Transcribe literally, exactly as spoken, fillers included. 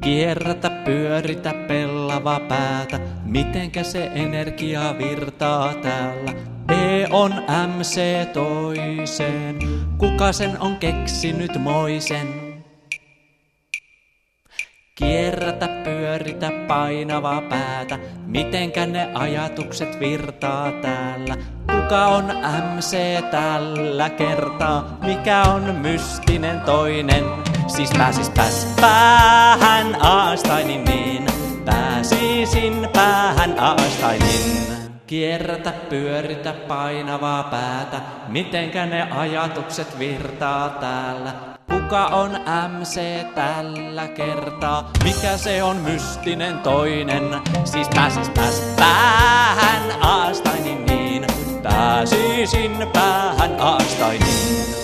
Kierrätä, pyöritä, pellava päätä, mitenkä se energia virtaa täällä. E on M C toiseen, kuka sen on keksinyt moisen? Kierrätä, pyöritä, painava päätä, mitenkä ne ajatukset virtaa täällä. Kuka on M C tällä kertaa, mikä on mystinen toinen? Siis pääsis pääs päähän Einsteinin niin, pääsisin päähän Einsteinin. Kierrätä, pyöritä, painavaa päätä, mitenkä ne ajatukset virtaa täällä. Kuka on M C tällä kertaa, mikä se on mystinen toinen? Siis pääsis pääs päähän Einsteinin niin, pääsisin päähän Einsteinin.